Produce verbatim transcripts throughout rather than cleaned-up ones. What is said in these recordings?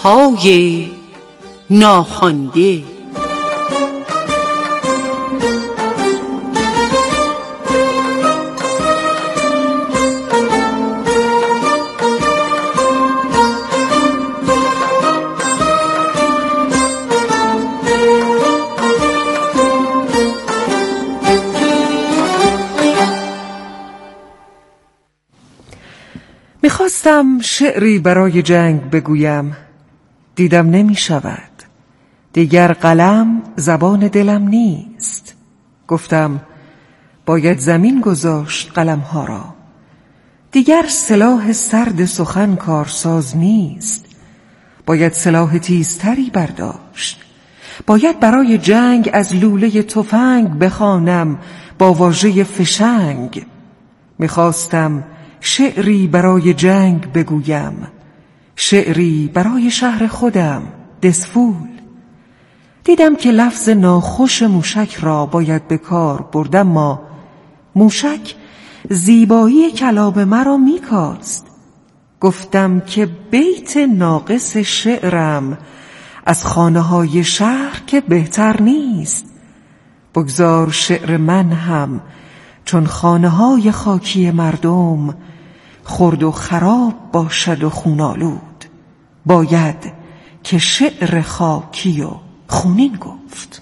سطرهای ناخوانده. میخواستم شعری برای جنگ بگویم، دیدم نمی شود. دیگر قلم زبان دلم نیست. گفتم باید زمین گذاشت قلم ها را. دیگر سلاح سرد سخن کارساز نیست. باید سلاح تیزتری برداشت. باید برای جنگ از لوله تفنگ بخوانم با واژه فشنگ. میخواستم شعری برای جنگ بگویم، شعری برای شهر خودم دسفول. دیدم که لفظ ناخوش موشک را باید به کار بردم، ما موشک زیبایی کلام مرا میکاست. گفتم که بیت ناقص شعرم از خانه های شهر که بهتر نیست. بگذار شعر من هم چون خانه های خاکی مردم خرد و خراب باشد و خونالود. باید که شعر خاکی و خونین گفت.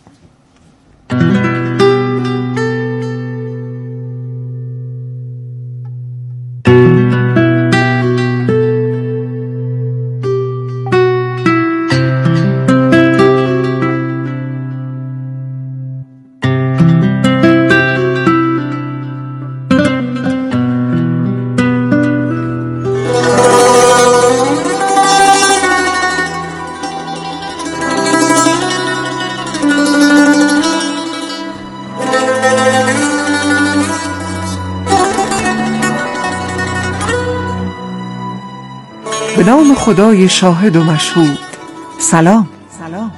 به نام خدای شاهد و مشهود. سلام. سلام.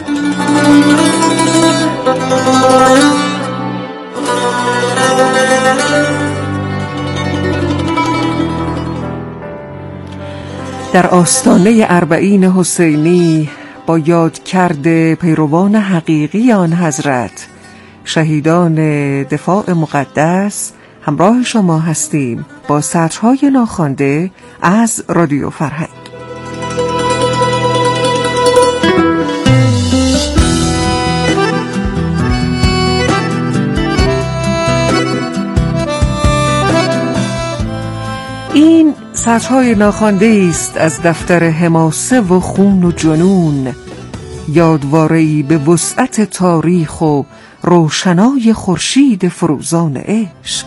در آستانه اربعین حسینی با یاد کرده پیروان حقیقی آن حضرت، شهیدان دفاع مقدس، همراه شما هستیم با سطرهای ناخوانده از رادیو فرهنگ. این سطرهای ناخوانده است از دفتر حماسه و خون و جنون، یادواره‌ای به وسعت تاریخ و روشنای خورشید فروزان عشق.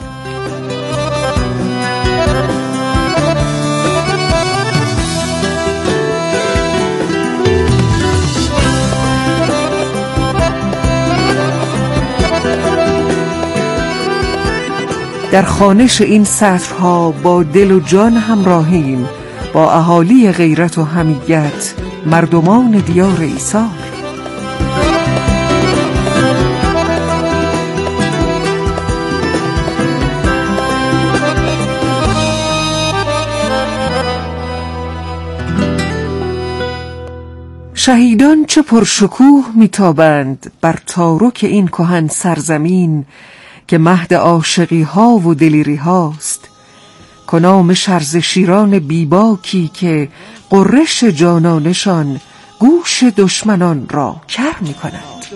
در خوانش این سطرها با دل و جان همراهیم با اهالی غیرت و حمیت، مردمان دیار ایثار. شهیدان چه پرشکوه میتابند بر تارک این کهن سرزمین که مهد عاشقی ها و دلیری هاست. کنام شرز شیران بیباکی که قرش جانانشان گوش دشمنان را کر می کند.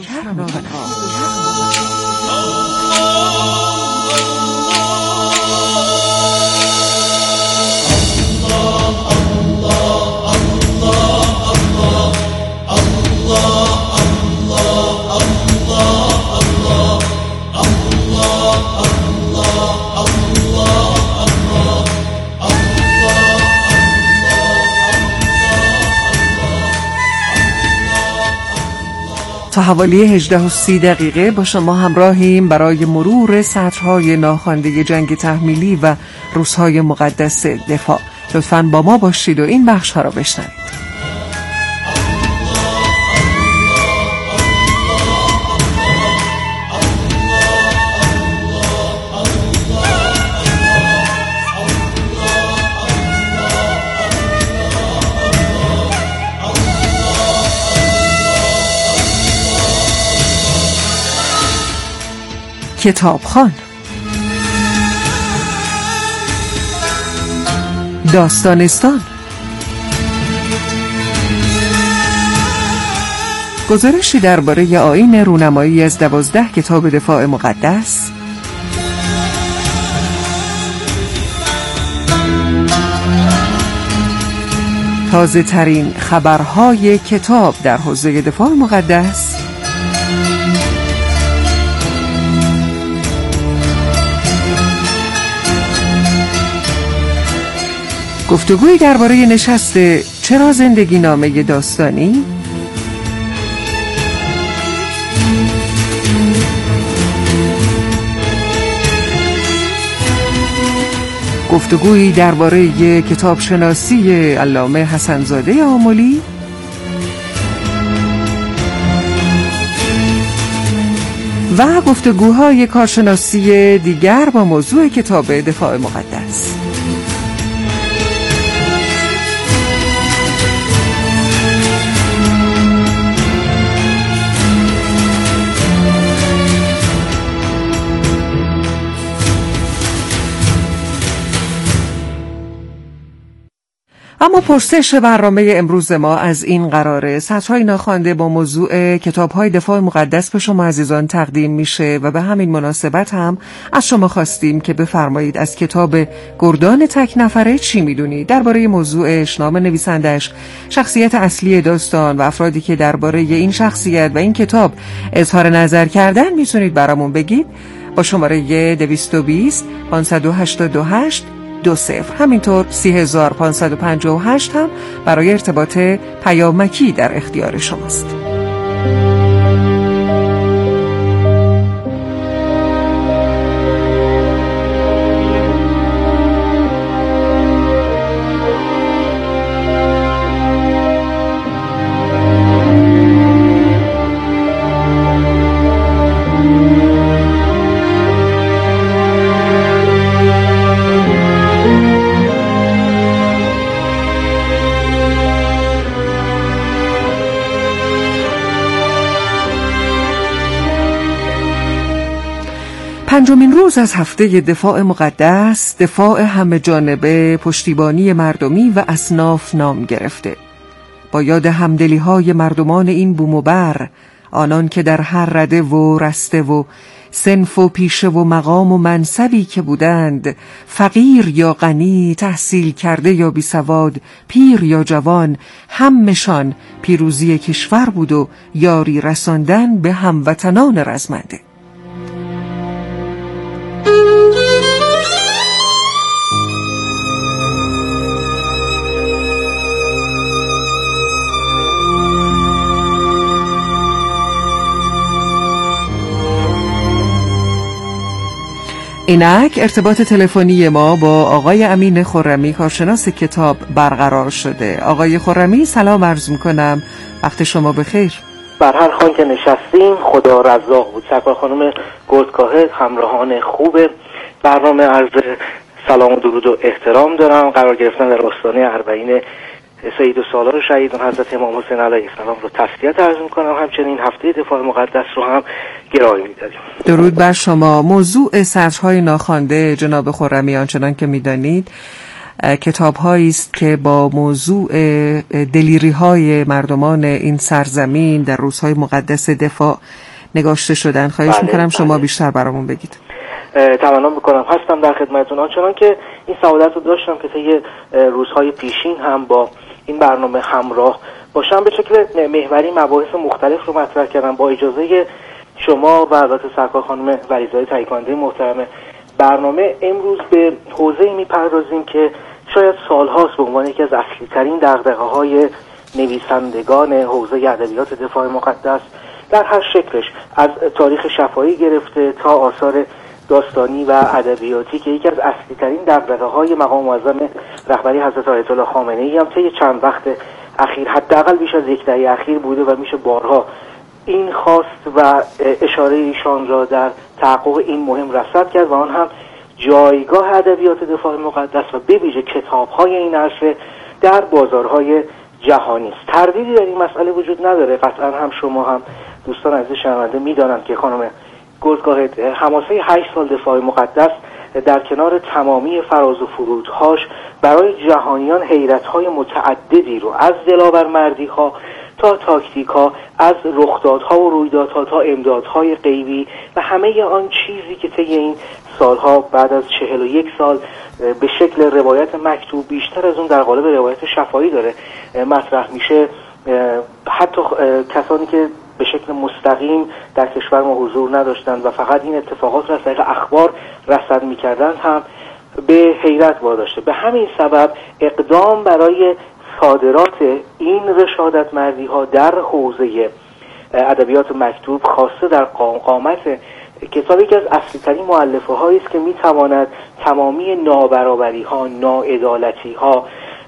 تا حوالی هجده و سی دقیقه با شما همراهیم برای مرور سطرهای ناخوانده جنگ تحمیلی و روزهای مقدس دفاع. لطفاً با ما باشید و این بخش ها را بشنوید. کتابخوان. داستانستان. گزارشی درباره آیین رونمایی از دوازده کتاب دفاع مقدس. تازه ترین خبرهای کتاب در حوزه دفاع مقدس. گفتگویی درباره نشست چرا زندگی نامه داستانی. گفتگویی درباره کتاب شناسی علامه حسن‌زاده آملی. و گفتگوهای کارشناسی دیگر با موضوع کتاب دفاع مقدس. اما پرسش برنامه امروز ما از این قراره: سطرهای ناخوانده با موضوع کتاب‌های دفاع مقدس به شما عزیزان تقدیم میشه و به همین مناسبت هم از شما خواستیم که بفرمایید از کتاب گردان تک نفره چی میدونید، درباره موضوعش، نام نویسندش، شخصیت اصلی داستان و افرادی که درباره این شخصیت و این کتاب اظهار نظر کردن میتونید برامون بگید با شماره دویست و بیست پانصد و هشتاد و هشت دو صفر. همینطور سی هزار پانصد و پنجاه و هشت هم برای ارتباط پیامکی در اختیار شماست. پنجمین روز از هفته دفاع مقدس، دفاع همه جانبه، پشتیبانی مردمی و اصناف نام گرفته. با یاد همدلی های مردمان این بوم و بر، آنان که در هر رده و رسته و صنف و پیشه و مقام و منصبی که بودند، فقیر یا غنی، تحصیل کرده یا بی سواد، پیر یا جوان، همشان پیروزی کشور بود و یاری رساندن به هموطنان رزمنده. اینک ارتباط تلفنی ما با آقای امین خرمی، کارشناس کتاب، برقرار شده. آقای خرمی سلام عرض میکنم، وقت شما بخیر. بر هر خوان که نشستیم خدا رزاق بود. سرکار خانم گردکاهه، همراهان خوب برنامه، عرض سلام و درود و احترام دارم. قرار گرفتن در آستانه اربعین سید و سالار شهیدان حضرت امام حسین علیه السلام رو تسلیت عرض میکنم. همچنین هفته دفاع مقدس رو هم گرایی میداریم. درود بر شما. موضوع سطرهای ناخوانده جناب خرمی آنچنان که میدانید کتاب‌هایی است که با موضوع دلیری‌های مردمان این سرزمین در روزهای مقدس دفاع نگاشته شدن. خواهش بله، میکنم شما بله. بیشتر برامون بگید. تمنا میکنم، هستم در خدمتتون. آنچنان که این سعادت رو داشتم که طی روزهای پیشین هم با این برنامه همراه باشم، به شکل محوری مباحث مختلف رو مطرح کردم. با اجازه شما و البته سرکار خانم ولیزاده تهیه‌کننده محترم برنامه، امروز به حوزه‌ای میپردازیم که شاید سالهاست به عنوان یکی از اصلی ترین دغدغه‌های نویسندگان حوزه ادبیات دفاع مقدس در هر شکلش، از تاریخ شفاهی گرفته تا آثار داستانی و ادبیاتی، که یکی از اصلی ترین دغدغه‌های مقام معظم رهبری حضرت آیت الله خامنه‌ای هم طی چند وقت اخیر، حداقل بیش از یک دهه اخیر بوده و میشه بارها این خواست و اشاره ایشان را در تحقق این مهم رصد کرد، و آن هم جایگاه ادبیات دفاع مقدس و به ویژه کتاب‌های این عصر در بازارهای جهانی است. تردیدی در این مسئله وجود نداره. قطعا هم شما هم دوستان عزیز شنونده میدانند که خانم گزگاه حماسه هشت سال دفاع مقدس در کنار تمامی فراز و فرودهاش برای جهانیان حیرت‌های متعددی رو از دلاورمردی‌ها تا تاکتیک‌ها، از رخدادها و رویدادها تا امدادهای غیبی و همه آن چیزی که طی این سالها بعد از چهل و یک سال به شکل روایت مکتوب بیشتر از اون در قالب روایت شفاهی داره مطرح میشه. حتی کسانی که به شکل مستقیم در کشور ما حضور نداشتند و فقط این اتفاقات را از طریق اخبار رصد می‌کردند هم به حیرت واداشته. به همین سبب اقدام برای صادرات این رشادت مردی ها در حوزه ادبیات مکتوب خاصه در قامت کتاب یکی از اصلی ترین مؤلفه هایی است که میتواند تمامی نابرابری ها، ناعدالتی ها،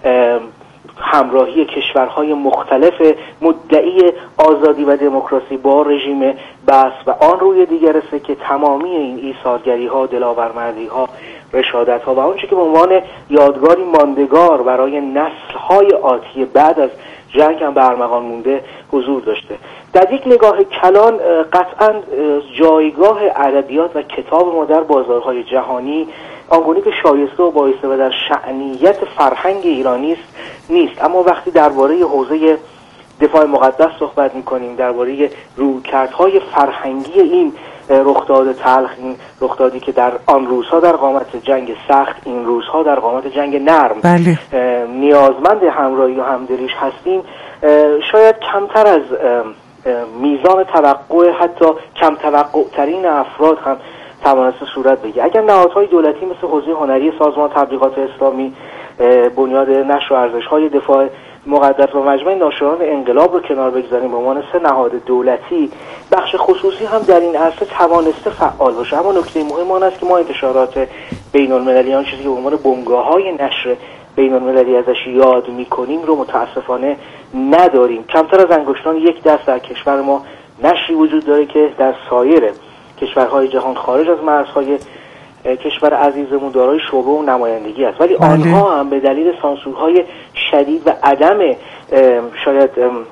همراهی کشورهای مختلف مدعی آزادی و دموکراسی با رژیم بس و آن روی دیگر است که تمامی این ایثارگری ها، دلاورمردی ها، رشادت ها و آنچه که به عنوان یادگاری ماندگار برای نسل های آتی بعد از جنگ هم برمغان مونده حضور داشته. در یک نگاه کلان قطعا جایگاه ادبیات و کتاب ما در بازارهای جهانی آنگونه که شایسته و بایسته و در شأنیت فرهنگ ایرانی است نیست. اما وقتی درباره حوزه دفاع مقدس صحبت می‌کنیم، درباره رویکردهای فرهنگی این رخداد تلخ، این رخدادی که در آن روزها در قامت جنگ سخت، این روزها در قامت جنگ نرم بله. نیازمند همراهی و همدلیش هستیم، شاید کمتر از میزان توقع حتی کم توقع ترین افراد هم توانسته صورت بگیره. اگر نهادهای دولتی مثل حوزه هنری سازمان تبلیغات اسلامی، بنیاد نشر و ارزش‌های دفاع مقدس و مجمع ناشران انقلاب رو کنار بگذاریم به عنوان سه نهاد دولتی، بخش خصوصی هم در این عرصه توانسته فعال باشه. اما نکته مهم آن است که ما انتشارات بین‌المللی، آن چیزی که به عنوان بنگاه‌های نشر بین‌المللی ازش یاد می‌کنیم رو متأسفانه نداریم. کمتر از انگشتان یک دست در کشور ما نشری وجود داره که در سایر کشورهای جهان خارج از مرزهای کشور عزیزمون دارای شعبه و نمایندگی است، ولی بله. آنها هم به دلیل سانسورهای شدید و عدم شاید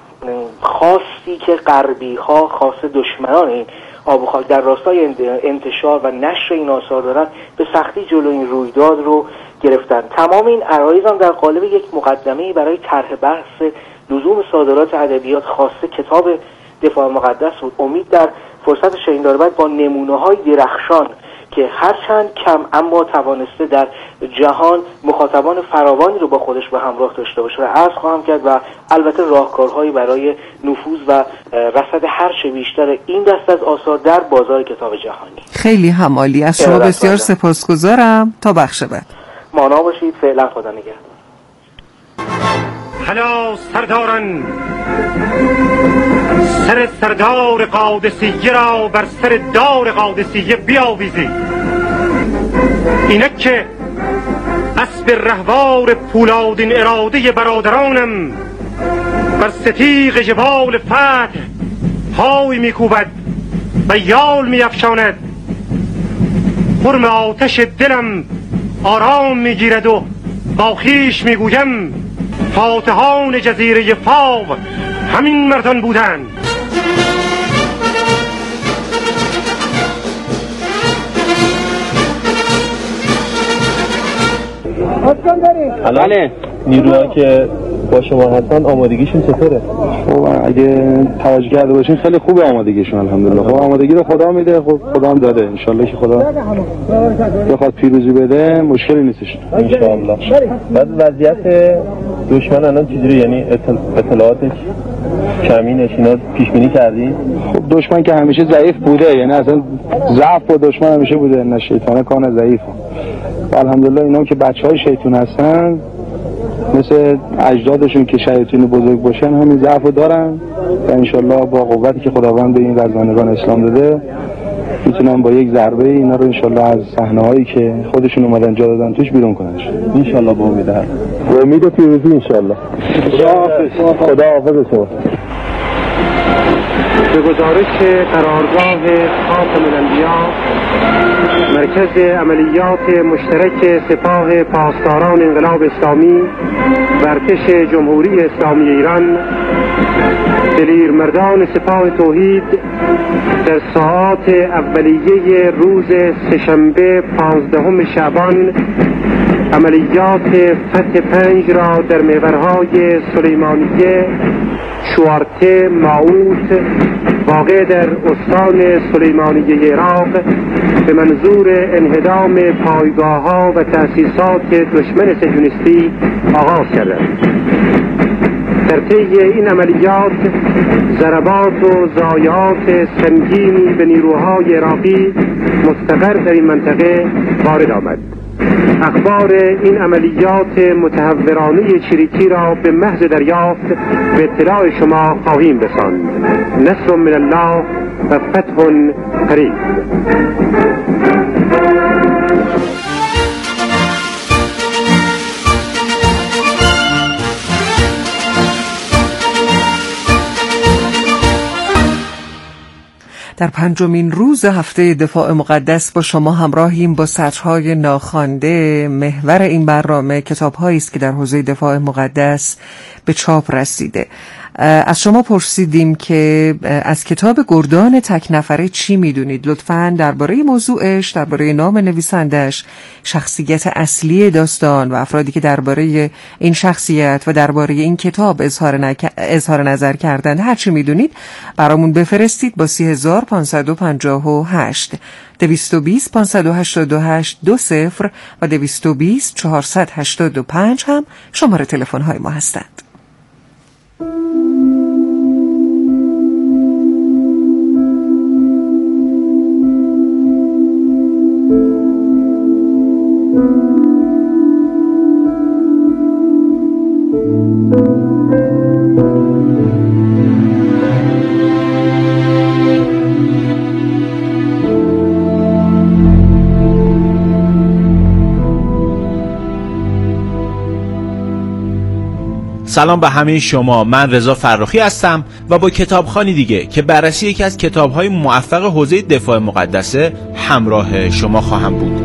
خاصی که غربی ها خاص دشمنان این آب و خاک در راستای انتشار و نشر این آثار دارن به سختی جلو این رویداد رو گرفتن. تمام این عرایض هم در قالب یک مقدمه برای طرح بحث لزوم صادرات ادبیات خاصه کتاب دفاع مقدس بود. امید در فرصت شهین داربد با نمونه‌های درخشان که هرچند کم اما توانسته در جهان مخاطبان فراوانی رو با خودش به همراه داشته باشه و عرض خواهم کرد و البته راهکارهایی برای نفوذ و رصد هر چه بیشتر این دست از آثار در بازار کتاب جهانی. خیلی همالی از شما بسیار سپاسگزارم. تا بخش بعد مانا باشید. فعلا خدا نگهدار. هلا سرداران، سر سردار قادسیه را بر سر دار قادسیه بیاویزید. اینک که اسب رهوار پولادین اراده برادرانم بر ستیغ جبال فتح پای میکوبد و یال میافشاند. خرم آتش دلم آرام میگیرد و با خویش میگویم فاتحان جزیره فاو همین مردان بودند. بله، نیروها که با شما هستن آمادگیشون چطوره؟ خب اگه توجه کرده باشین خیلی خوبه آمادگیشون الحمدلله. خب آمادگی رو خدا میده، خب خدا هم داده. ان شاءالله که خدا بخواد پیروزی بده مشکلی نیستش ان شاءالله. بعد وضعیت دشمن الان چجوری؟ یعنی اطلاعاتش کمینش اینا پیش بینی کردین؟ خب دشمن که همیشه ضعیف بوده، یعنی اصلا ضعف با دشمن همیشه بوده، نه شیطانه کان ضعیف. الحمدلله اینا که بچهای شیطون هستن مثل اجدادشون که شیاطین بزرگ باشن همین ضعفو دارن و انشالله با قوتی که خداوند به این رزمندگان اسلام داده میتونن با یک ضربه اینا رو انشالله از صحنه‌هایی که خودشون اومدن جا دادن توش بیرون کننش انشالله. با امید هست با امید پیروزی انشالله. خدا حافظ شما. به گزارش قرارگاه خاتم الانبیا، مرکز عملیات مشترک سپاه پاسداران انقلاب اسلامی و ارتش جمهوری اسلامی ایران دلیر مردان سپاه توحید در ساعات اولیه روز سه‌شنبه پانزدهم شعبان عملیات فتح پنج را در محورهای سلیمانیه، شوارته، ماوت واقع در استان سلیمانیه عراق به منظور انهدام پایگاه‌ها و تأسیسات دشمن صهیونیستی آغاز کردند. در طی این عملیات ضربات و ضایعات سنگینی به نیروهای عراقی مستقر در این منطقه وارد آمد. اخبار این عملیات متهورانه چریکی را به محض دریافت به اطلاع شما خواهیم رساند. نصر من الله و فتح قریب. در پنجمین روز هفته دفاع مقدس با شما همراهیم با سطرهای ناخوانده. محور این برنامه کتاب‌هایی است که در حوزه دفاع مقدس به چاپ رسیده. از شما پرسیدیم که از کتاب گردان تک نفره چی میدونید؟ لطفاً درباره موضوعش، درباره نام نویسندش، شخصیت اصلی داستان و افرادی که درباره این شخصیت و درباره این کتاب اظهار, نک... اظهار نظر کردن هر چی میدونید برامون بفرستید با سی هزار پانصد و پنجاه و هشت دویست و بیست پانصد و هشتاد و هشت دو صفر و دویست و بیست چهارصد و هشتاد و پنج هم شماره تلفن های ما هستند. سلام به همه شما، من رضا فرخی هستم و با کتابخوانی دیگه که بررسی یکی از کتاب‌های موفق حوزه دفاع مقدسه همراه شما خواهم بود.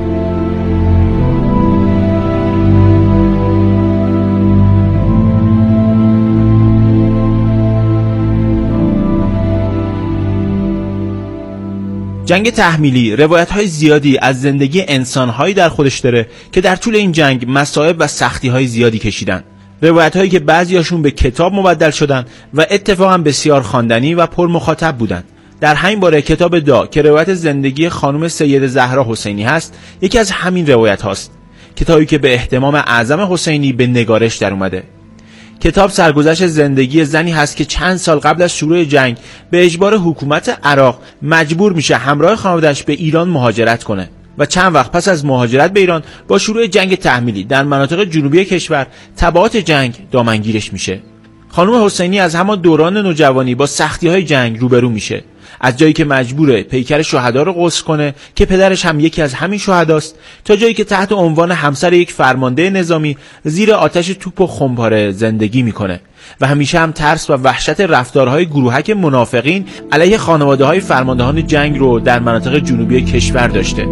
جنگ تحمیلی روایت‌های زیادی از زندگی انسان‌هایی در خودش داره که در طول این جنگ مصائب و سختی‌های زیادی کشیدن. روایت هایی که بعضیاشون به کتاب مبدل شدن و اتفاقا بسیار خواندنی و پر مخاطب بودن. در همین باره کتاب دا که روایت زندگی خانم سیده زهرا حسینی هست یکی از همین روایت هاست. کتابی که به اهتمام اعظم حسینی به نگارش در اومده. کتاب سرگذشت زندگی زنی هست که چند سال قبل از شروع جنگ به اجبار حکومت عراق مجبور میشه همراه خانواده‌اش به ایران مهاجرت کنه و چند وقت پس از مهاجرت به ایران با شروع جنگ تحمیلی در مناطق جنوبی کشور تبعات جنگ دامنگیرش میشه. خانم حسینی از همان دوران نوجوانی با سختی‌های جنگ روبرو میشه، از جایی که مجبوره پیکر شهدا رو غسل کنه که پدرش هم یکی از همین شهداست، تا جایی که تحت عنوان همسر یک فرمانده نظامی زیر آتش توپ و خمپاره زندگی میکنه و همیشه هم ترس و وحشت رفتارهای گروهک منافقین علیه خانواده‌های فرماندهان جنگ رو در مناطق جنوبی کشور داشته.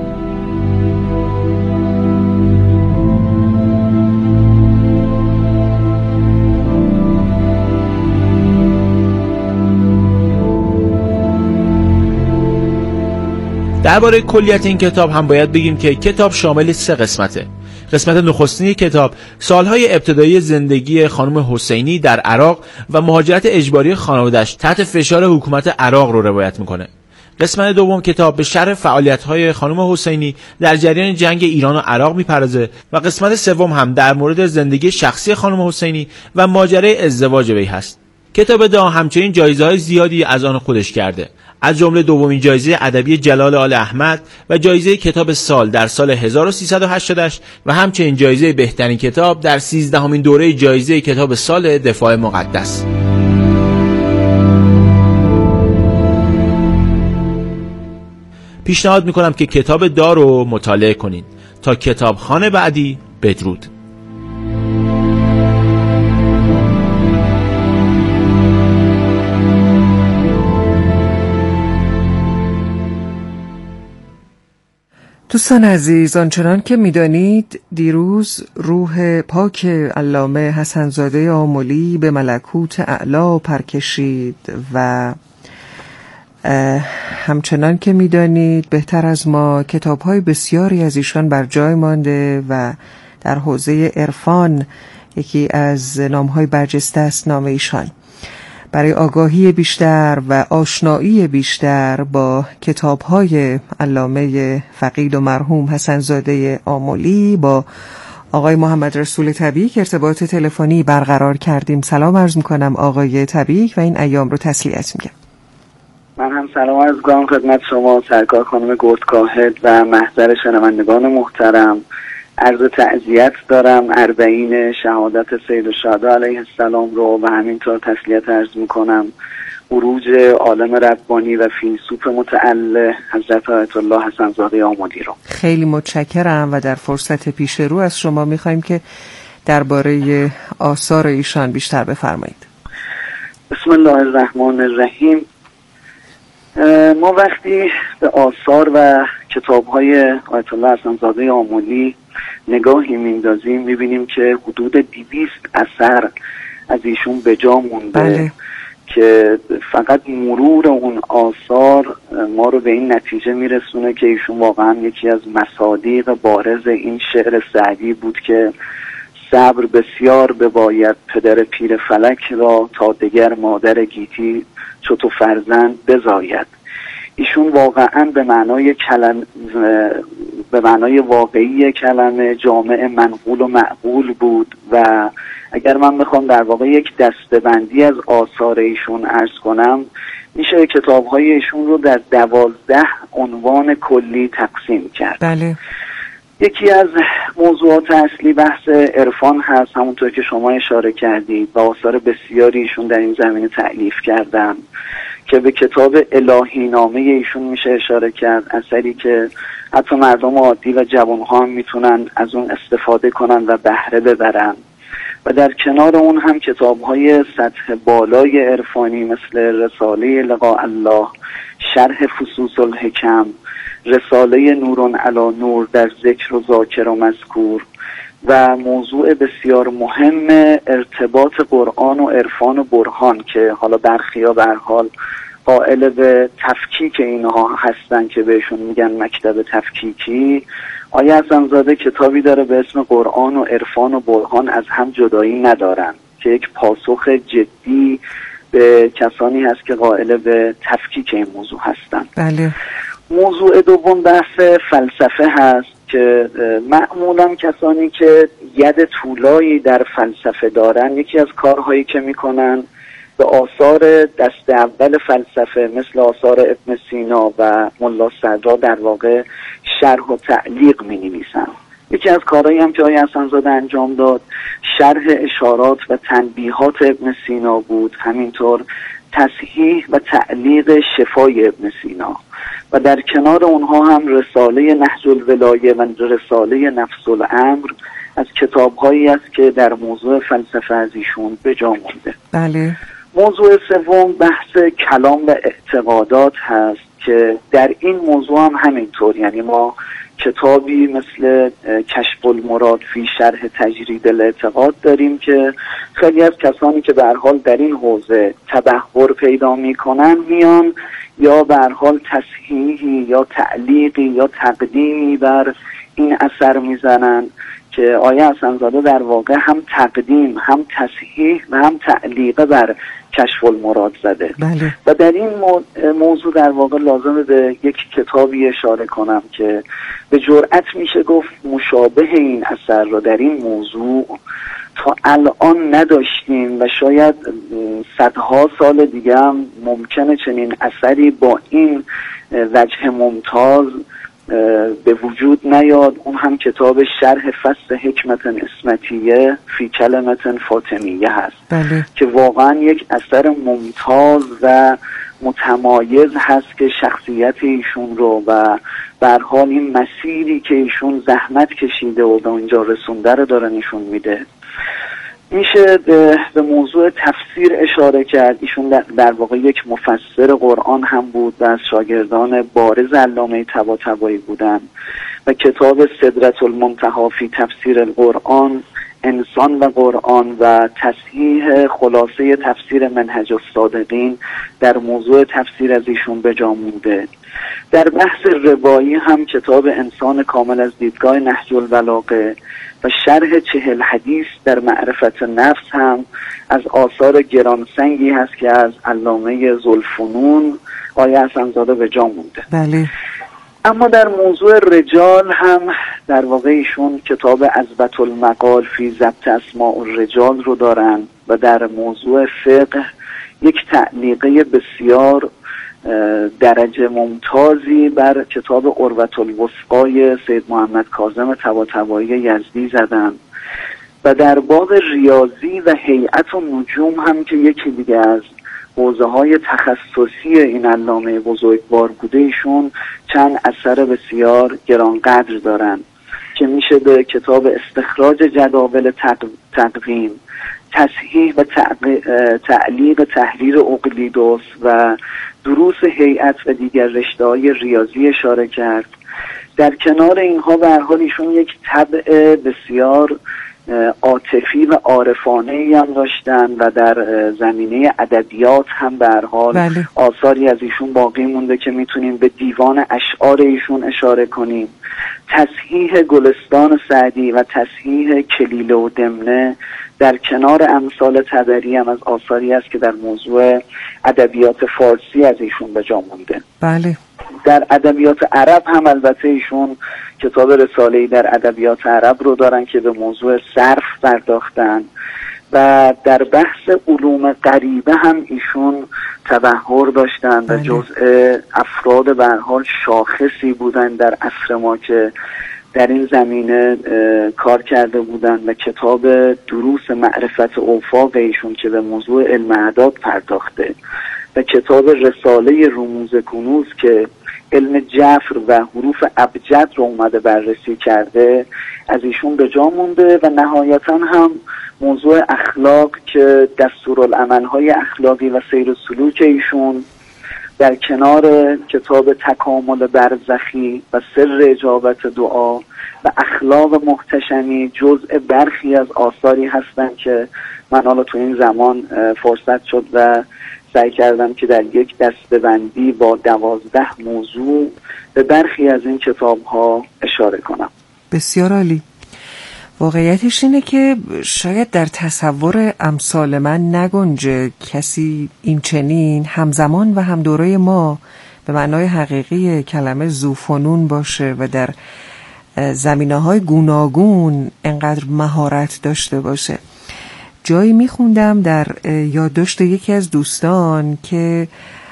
درباره کلیت این کتاب هم باید بگیم که کتاب شامل سه قسمته. قسمت نخستین کتاب سالهای ابتدایی زندگی خانم حسینی در عراق و مهاجرت اجباری خانواده‌اش تحت فشار حکومت عراق رو روایت میکنه. قسمت دوم کتاب به شرح فعالیت‌های خانم حسینی در جریان جنگ ایران و عراق میپردازه و قسمت سوم هم در مورد زندگی شخصی خانم حسینی و ماجرای ازدواج وی هست. کتاب دا همچنین جایزه‌های زیادی از آن خودش کرده، از جمله دومین جایزه ادبی جلال آل احمد و جایزه کتاب سال در سال هزار و سیصد و هشتاد و همچنین جایزه بهترین کتاب در سیزدهمین دوره جایزه کتاب سال دفاع مقدس. پیشنهاد میکنم که کتاب دا رو مطالعه کنید. تا کتابخوان بعدی، بدرود. دوستان عزیز، آنچنان که می‌دانید دیروز روح پاک علامه حسن‌زاده آملی به ملکوت اعلی پر کشید و همچنان که می‌دانید بهتر از ما کتاب‌های بسیاری از ایشان بر جای مانده و در حوزه عرفان یکی از نام‌های برجسته است نام ایشان. برای آگاهی بیشتر و آشنایی بیشتر با کتاب‌های علامه فقید و مرحوم حسن‌زاده آملی با آقای محمد رسول تبیک ارتباط تلفنی برقرار کردیم. سلام عرض می‌کنم آقای تبیک و این ایام رو تسلیت میگم. من هم سلام عرض می‌کنم خدمت شما سرکار خانم گردکاهد و محضر شنوندگان محترم. عرض تعزیت دارم اربعین شهادت سید الشهدا علیه السلام رو و همینطور تسلیت عرض میکنم عروج عالم ربانی و فیلسوف متعال حضرت آیت الله حسن‌زاده آملی رو. خیلی متشکرم و در فرصت پیش رو از شما میخوایم که درباره آثار ایشان بیشتر بفرمایید. بسم الله الرحمن الرحیم. ما وقتی به آثار و کتاب‌های آیت الله حسن‌زاده آملی نگاهی میندازیم میبینیم که حدود دویست اثر از ایشون به جا مونده. بله. که فقط مرور اون آثار ما رو به این نتیجه میرسونه که ایشون واقعا یکی از مصادیق بارز این شعر سعدی بود که صبر بسیار بباید پدر پیر فلک را تا دگر مادر گیتی چو تو فرزند بزاید. ایشون واقعا به معنای کلم به معنای واقعی کلمه جامع منقول و معقول بود و اگر من بخوام در واقع یک دسته‌بندی از آثار ایشون عرض کنم میشه کتاب‌های ایشون رو در دوازده عنوان کلی تقسیم کرد. بله. یکی از موضوعات اصلی بحث عرفان هست، همونطور که شما اشاره کردید و آثار بسیاری ایشون در این زمینه تألیف کردن که به کتاب الهی نامه ایشون میشه اشاره کرد، اثری که حتی مردم عادی و جوانها هم میتونن از اون استفاده کنن و بهره ببرن. و در کنار اون هم کتاب‌های سطح بالای عرفانی مثل رساله لقاء الله، شرح فصوص الحکم، رساله نور علی نور در ذکر و ذاکر و مذکور و موضوع بسیار مهم ارتباط قرآن و عرفان و برهان که حالا برخیا به هر حال قائل به تفکیک اینها هستن که بهشون میگن مکتب تفکیکی. آیه حسن‌زاده کتابی داره به اسم قرآن و عرفان و برهان از هم جدایی ندارن که یک پاسخ جدی به کسانی هست که قائل به تفکیک این موضوع هستن. بله. موضوع دوم بحث فلسفه هست که معمولا کسانی که ید طولایی در فلسفه دارن یکی از کارهایی که میکنن به آثار دست اول فلسفه مثل آثار ابن سینا و ملا صدرا در واقع شرح و تعلیق می نویسن. یکی از کارهایی هم که آقای حسن‌زاده انجام داد شرح اشارات و تنبیهات ابن سینا بود، همینطور تصحیح و تعلیق شفای ابن سینا و در کنار اونها هم رساله نهج الولایه و رساله نفس الامر از کتاب‌هایی است که در موضوع فلسفه از ایشون به جا مونده. بله. موضوع سوم بحث کلام و اعتقادات هست که در این موضوع هم همینطور، یعنی ما کتابی مثل کشف المراد فی شرح تجرید الاعتقاد داریم که خیلی از کسانی که به هر حال در این حوزه تبحر پیدا میکنن میان یا به هر حال تصحیحی یا تعلیقی یا تقدیمی بر این اثر میزنن که آیه حسن‌زاده در واقع هم تقدیم هم تصحیح و هم تعلیق بر کشف المراد زده. بله. و در این موضوع در واقع لازمه به یک کتابی اشاره کنم که به جرئت میشه گفت مشابه این اثر رو در این موضوع تا الان نداشتیم و شاید صدها سال دیگه هم ممکنه چنین اثری با این وجه ممتاز به وجود نیاد. اون هم کتاب شرح فصل حکمت اسمتیه فی کلمت فاطمیه هست. بله. که واقعا یک اثر ممتاز و متمایز هست که شخصیت ایشون رو و به هر حال این مسیری که ایشون زحمت کشیده و به اونجا رسونده رو داره نشون میده. میشه به موضوع تفسیر اشاره کرد. ایشون در واقع یک مفسر قرآن هم بود و از شاگردان بارز علامه طباطبایی بودن و کتاب سدرة المنتهی فی تفسیر القرآن، انسان و قرآن و تصحیح خلاصه تفسیر منهج الصادقین در موضوع تفسیر از ایشون به جا مونده. در بحث روایی هم کتاب انسان کامل از دیدگاه نهج البلاغه و شرح چهل حدیث در معرفت نفس هم از آثار گرانسنگی هست که از علامه ذوالفنون آیه حسن‌زاده به جا مونده. بله. اما در موضوع رجال هم در واقع ایشون کتاب عذبة المقال فی ضبط اسماء الرجال رو دارن و در موضوع فقه یک تعلیقه بسیار درجه ممتازی بر کتاب عروة الوثقی سید محمد کاظم طباطبایی یزدی زدن و در باب ریاضی و هیئت و نجوم هم که یکی دیگه از حوزه های تخصصی این علامه بزرگوار بوده ایشون چند اثر بسیار گرانقدر دارن که میشه به کتاب استخراج جداول تقویم، تصحیح و تعلیق تحریر اقلیدوس و دروس هیئت و دیگر رشته‌های ریاضی اشاره کرد. در کنار اینها به هر حال ایشون یک طبع بسیار عاطفی و عارفانه‌ای هم داشتن و در زمینه ادبیات هم به هر حال بله. آثاری از ایشون باقی مونده که میتونیم به دیوان اشعار ایشون اشاره کنیم. تصحیح گلستان سعدی و تصحیح کلیله و دمنه در کنار امثال طبری هم از آثاری است که در موضوع ادبیات فارسی از ایشون به جا مونده. بله. در ادبیات عرب هم البته ایشون کتاب رساله‌ای در ادبیات عرب رو دارن که به موضوع صرف پرداختن و در بحث علوم غریبه هم ایشون تبحر داشتن و جزء افراد به هر حال شاخصی بودن در عصر ما که در این زمینه کار کرده بودن و کتاب دروس معرفت اوفاق ایشون که به موضوع علم اعداد پرداخته و کتاب رساله رموز کنوز که علم جفر و حروف ابجد رو اومده بررسی کرده از ایشون به جا مونده و نهایتا هم موضوع اخلاق که دستورالعمل‌های اخلاقی و سیر و سلوک ایشون در کنار کتاب تکامل برزخی و سر اجابت دعا و اخلاق محتشمی جزء برخی از آثاری هستند که من حالا تو این زمان فرصت شد و سعی کردم که در یک دسته‌بندی با دوازده موضوع به برخی از این کتاب‌ها اشاره کنم. بسیار عالی. واقعیتش اینه که شاید در تصور امثال من نگنجه کسی این چنین همزمان و هم دوره ما به معنای حقیقی کلمه ذوفنون باشه و در زمینه‌های گوناگون انقدر مهارت داشته باشه. جایی میخوندم در یادداشت یکی از دوستان که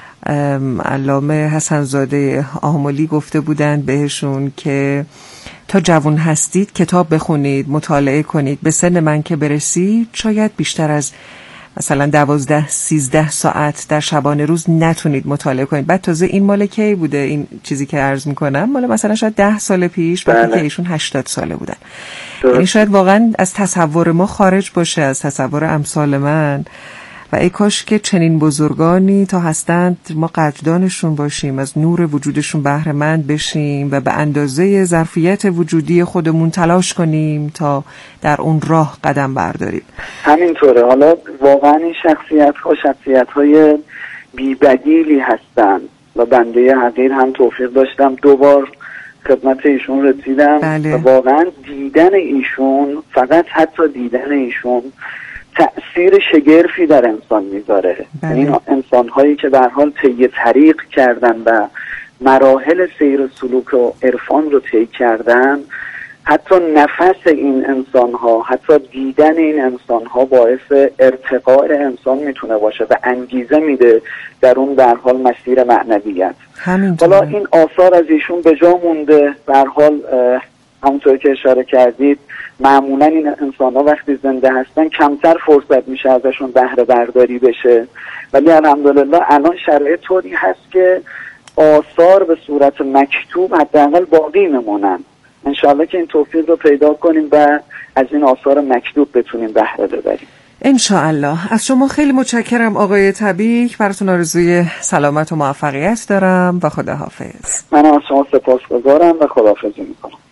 علامه حسن‌زاده آملی گفته بودند بهشون که تا جوان هستید کتاب بخونید، مطالعه کنید، به سن من که برسید شاید بیشتر از مثلا دوازده سیزده ساعت در شبانه روز نتونید مطالعه کنید. بعد تازه این مال کی بوده این چیزی که عرض میکنم؟ مال مثلا شاید ده سال پیش وقتی که ایشون هشتاد ساله بودن. یعنی شاید واقعا از تصور ما خارج باشه، از تصور امثال من، و ای کاش که چنین بزرگانی تا هستند ما قدردانشون باشیم، از نور وجودشون بهره مند بشیم و به اندازه ظرفیت وجودی خودمون تلاش کنیم تا در اون راه قدم برداریم. همینطوره. حالا واقعا این شخصیت ها شخصیت های بی‌بدیلی هستند و بنده حقیر هم توفیق داشتم دوبار خدمت ایشون رسیدم. بله. و واقعا دیدن ایشون، فقط حتی دیدن ایشون تأثیر شگرفی در انسان میذاره. بله. این انسان هایی که به هر حال طی طریق کردن و مراحل سیر و سلوک و عرفان رو طی کردن، حتی نفس این انسان ها، حتی دیدن این انسان ها باعث ارتقاء انسان میتونه باشه و انگیزه میده در اون به هر حال مسیر معنویت. حالا این آثار از ایشون به جا مونده. به هر حال همونطور که اشاره کردید معمولا این انسان ها وقتی زنده هستن کمتر فرصت میشه ازشون بهره برداری بشه، ولی الحمدلله الان شرایط طوری هست که آثار به صورت مکتوب حداقل باقی میمونن انشاءالله که این توفیق رو پیدا کنیم و از این آثار مکتوب بتونیم بهره ببریم. انشاءالله. از شما خیلی متشکرم آقای تبیک، براتون آرزوی سلامت و موفقیت دارم و خداحافظ. من از شما سپاسگزارم و خداحافظی میکنم.